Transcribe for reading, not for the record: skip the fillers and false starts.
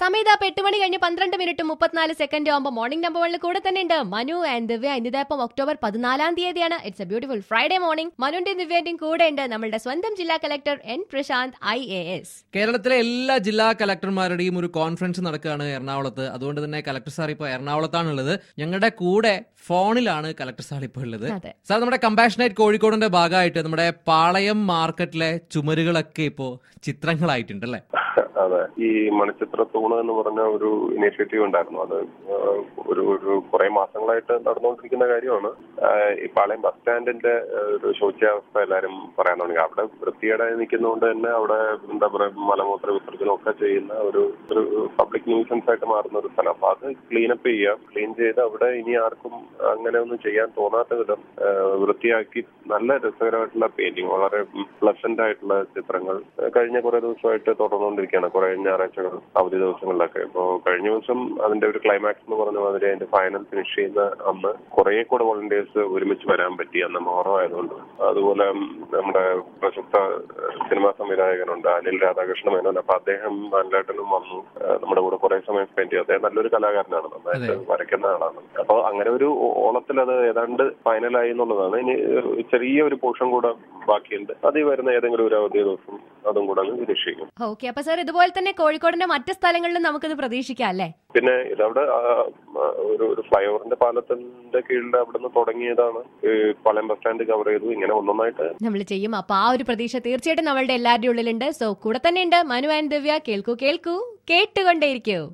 സമയത്ത് 8 മണി കഴിഞ്ഞ് 12:34 ആകുമ്പോൾ മോർണിംഗ് നമ്പർ 1 കൂടെ തന്നെ ഉണ്ട് മനു ആൻഡ് ദിവ്യ. ഇന്നിപ്പം ഒക്ടോബർ 14 തീയതിയാണ്. It's a beautiful Friday morning. മനുവിന്റെയും ദിവ്യന്റെയും കൂടെ ഉണ്ട് നമ്മളുടെ സ്വന്തം ജില്ലാ കളക്ടർ എൻ പ്രശാന്ത് IAS. കേരളത്തിലെ എല്ലാ ജില്ലാ കളക്ടർമാരുടെയും ഒരു കോൺഫറൻസ് നടക്കുകയാണ് എറണാകുളത്ത്. അതുകൊണ്ട് തന്നെ കളക്ടർ സാർ ഇപ്പോൾ എറണാകുളത്താണുള്ളത്. ഞങ്ങളുടെ കൂടെ ഫോണിലാണ് കളക്ടർ സാർ ഇപ്പോൾ ഉള്ളത്. സാർ, നമ്മുടെ കമ്പാഷനേറ്റ് കോഴിക്കോടിന്റെ ഭാഗമായിട്ട് നമ്മുടെ പാളയം മാർക്കറ്റിലെ ചുമരുകളൊക്കെ ഇപ്പോ ചിത്രങ്ങളായിട്ടുണ്ടല്ലേ? അതെ, ഈ മണിച്ചിത്ര തൂണ് എന്ന് പറഞ്ഞ ഒരു ഇനീഷ്യേറ്റീവ് ഉണ്ടായിരുന്നു. അത് ഒരു കുറെ മാസങ്ങളായിട്ട് നടന്നുകൊണ്ടിരിക്കുന്ന കാര്യമാണ്. ഈ പാളയം ബസ് സ്റ്റാൻഡിന്റെ ഒരു ശോച്യാവസ്ഥ എല്ലാവരും പറയാൻ തുടങ്ങി. അവിടെ വൃത്തിയേടായി നിൽക്കുന്നതുകൊണ്ട് തന്നെ അവിടെ എന്താ പറയുക, മലമൂത്ര വിസർജനം ഒക്കെ ചെയ്യുന്ന ഒരു പബ്ലിക് ന്യൂസൻസ് ആയിട്ട് മാറുന്ന ഒരു സ്ഥലം. അപ്പൊ അത് ക്ലീനപ്പ് ചെയ്യാം, ക്ലീൻ ചെയ്ത് അവിടെ ഇനി ആർക്കും അങ്ങനെ ഒന്നും ചെയ്യാൻ തോന്നാത്ത വിധം വൃത്തിയാക്കി നല്ല രസകരമായിട്ടുള്ള പെയിന്റിങ്, വളരെ പ്ലസന്റ് ആയിട്ടുള്ള ചിത്രങ്ങൾ കഴിഞ്ഞ കുറെ ദിവസമായിട്ട് തുടർന്നുകൊണ്ടിരിക്കുകയാണ്. കുറെ ഞായറാഴ്ചകൾ, അവധി ദിവസങ്ങളിലൊക്കെ. ഇപ്പോ കഴിഞ്ഞ ദിവസം അതിന്റെ ഒരു ക്ലൈമാക്സ് എന്ന് പറഞ്ഞ മാതിരി അതിന്റെ ഫൈനൽ ഫിനിഷ് ചെയ്യുന്ന അന്ന് കുറെ കൂടെ വോളണ്ടിയേഴ്സ് ഒരുമിച്ച് വരാൻ പറ്റി, അന്ന് മുഹറം ആയതുകൊണ്ട്. അതുപോലെ നമ്മുടെ പ്രശസ്ത സിനിമാ സംവിധായകനുണ്ട് അനിൽ രാധാകൃഷ്ണ മേനോൻ. അപ്പൊ അദ്ദേഹം നല്ലതായിട്ടും വന്നു നമ്മുടെ കൂടെ കുറെ സമയം സ്പെൻഡ് ചെയ്തു. അദ്ദേഹം നല്ലൊരു കലാകാരനാണ്, നന്നായിട്ട് വരയ്ക്കുന്ന ആളാണ്. അപ്പൊ അങ്ങനെ ഒരു ഓളത്തിൽ അത് ഏതാണ്ട് ഫൈനലായി എന്നുള്ളതാണ്. ഇനി ചെറിയൊരു പോർഷൻ കൂടെ ബാക്കിയുണ്ട്. അത് വരുന്ന ഏതെങ്കിലും ഒരു അവധി ദിവസം അതും കൂടെ നിരീക്ഷിക്കും. ഓക്കെ, അപ്പൊ സാർ ഇതുപോലെ തന്നെ കോഴിക്കോടിന്റെ മറ്റ് സ്ഥലങ്ങളിലും നമുക്കിത് പ്രതീക്ഷിക്കാം അല്ലേ? പിന്നെ ഇതവിടെ ഒരു ഫ്ലൈ ഓവറിന്റെ പാലത്തിന്റെ കീഴിൽ അവിടെ നിന്ന് തുടങ്ങിയതാണ്. പാളയം ബസ് സ്റ്റാൻഡ് കവർ ചെയ്തു. ഇങ്ങനെ ഒന്നൊന്നായിട്ട് നമ്മൾ ചെയ്യും. അപ്പൊ ആ ഒരു പ്രതീക്ഷ തീർച്ചയായിട്ടും നമ്മളുടെ എല്ലാവരുടെ ഉള്ളിലുണ്ട്. സോ കൂടെ തന്നെ ഉണ്ട് മനു ആൻഡ് ദിവ്യ. കേൾക്കൂ കേൾക്കൂ, കേട്ടുകൊണ്ടേയിരിക്കൂ.